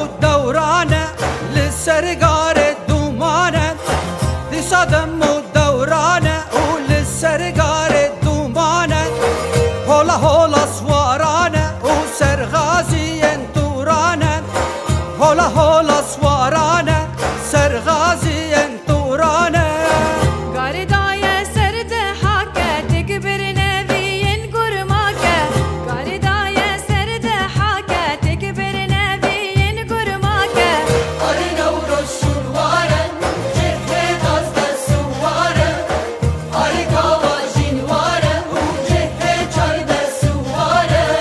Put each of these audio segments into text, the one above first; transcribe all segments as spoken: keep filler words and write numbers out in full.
الدورانة للسرقار الدومانة دي صدم الدورانة وللسرقار الدومانة هولا هولا صوارانة وسرغازي انتورانة هولا هولا صوارانة سرغازي انتورانة قاردايا سرد حاكا تكبر نبي قرماكا قاردايا سرد حاكا تكبر نبي قرماكا أرنا ورش الوارن جهة قصد السوارن أرقا وجنوارن وجهة جرد السوارن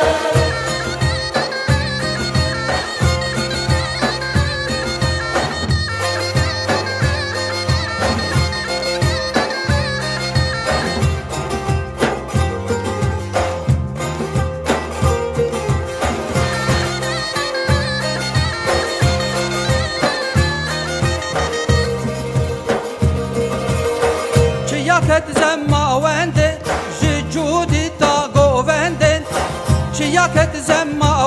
چیاکت زما وندن جودی تا گووندن چیاکت زما